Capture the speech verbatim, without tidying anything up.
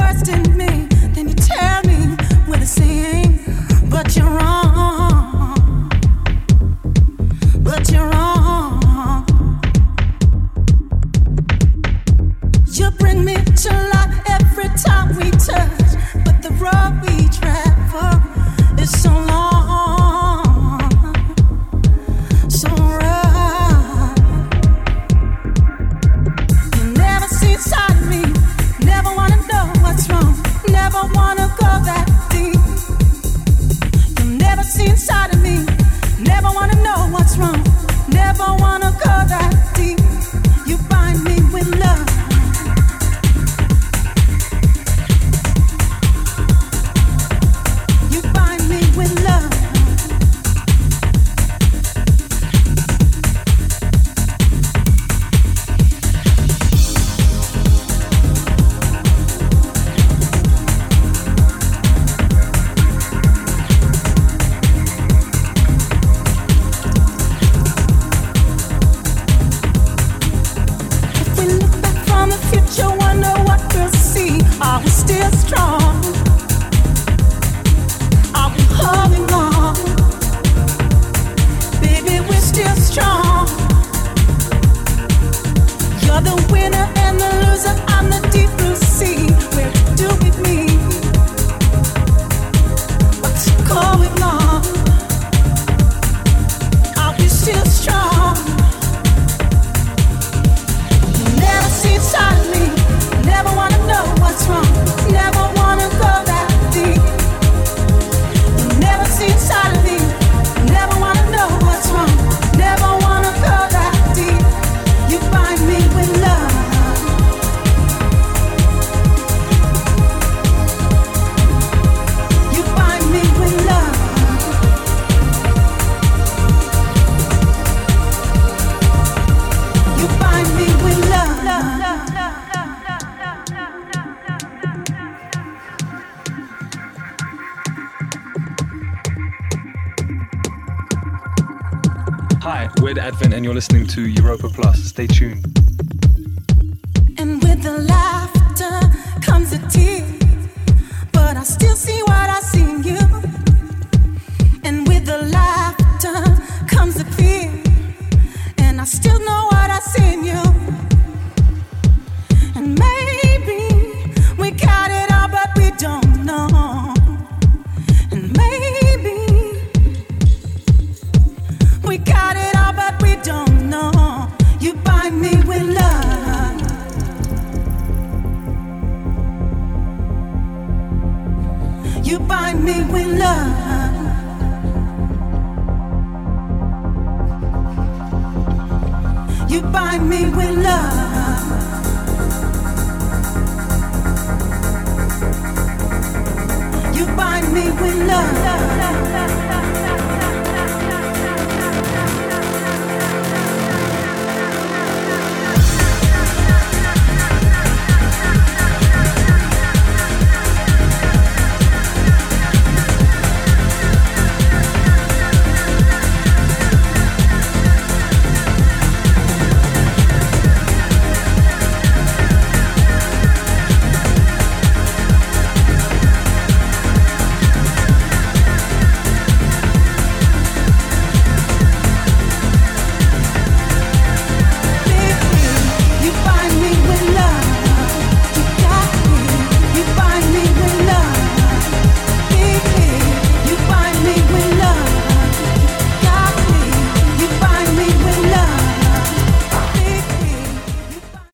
worst in me, then you tell me with a sing, but you're wrong, but you're wrong. You bring me to life every time we touch, but the road we travel is so long, so rough. You never see inside me, never wanna know what's wrong, never wanna go that deep. You never see inside of me, never wanna know what's wrong, never wanna go that deep. You bind me with love. Listening to Europa Plus. Stay tuned. And with the laughter comes a tear, but I still see what I see in you. And with the laughter comes the fear, and I still know what I see in you. And maybe we got it all, but we don't know. And maybe we got it all, but we don't. You bind me with love. You bind me with love. You bind me with love. You bind me with love.